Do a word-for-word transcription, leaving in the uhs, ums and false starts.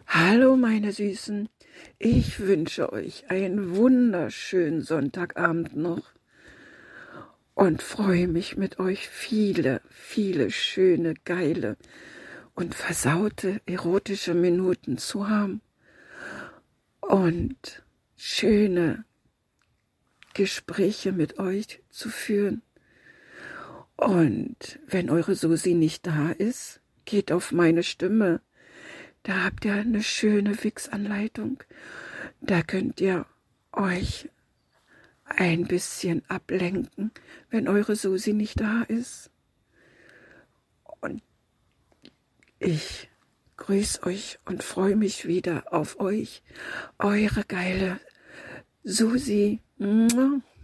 Hallo meine Süßen, ich wünsche euch einen wunderschönen Sonntagabend noch und freue mich mit euch viele, viele schöne, geile und versaute erotische Minuten zu haben und schöne Gespräche mit euch zu führen. Und wenn eure Susi nicht da ist, geht auf meine Stimme. Da habt ihr eine schöne Wix-Anleitung. Da könnt ihr euch ein bisschen ablenken, wenn eure Susi nicht da ist. Und ich grüße euch und freue mich wieder auf euch. Eure geile Susi.